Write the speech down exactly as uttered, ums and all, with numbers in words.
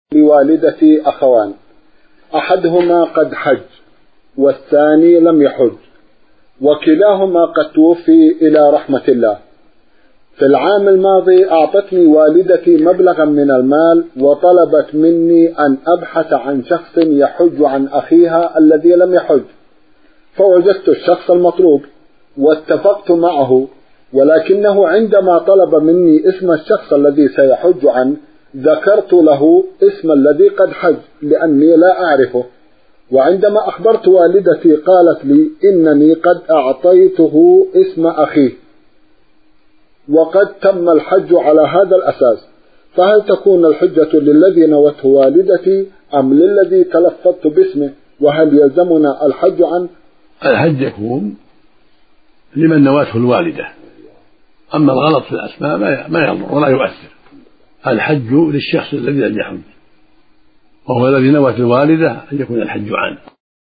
لوالدتي أخوان، أحدهما قد حج والثاني لم يحج، وكلاهما قد توفي إلى رحمة الله. في العام الماضي أعطتني والدتي مبلغا من المال وطلبت مني أن أبحث عن شخص يحج عن أخيها الذي لم يحج، فوجدت الشخص المطلوب واتفقت معه، ولكنه عندما طلب مني اسم الشخص الذي سيحج عنه ذكرت له اسم الذي قد حج لأني لا أعرفه، وعندما أخبرت والدتي قالت لي إنني قد أعطيته اسم أخيه وقد تم الحج على هذا الأساس، فهل تكون الحجة للذي نوته والدتي أم للذي تلفظت باسمه؟ وهل يلزمنا الحج عنه؟ الحج يكون لمن نوته الوالدة، أما الغلط في الأسماء ما يضر ولا يؤثر. الحج للشخص الذي لم يحج، وهو الذي نوت الوالدة أن يكون الحج عنه.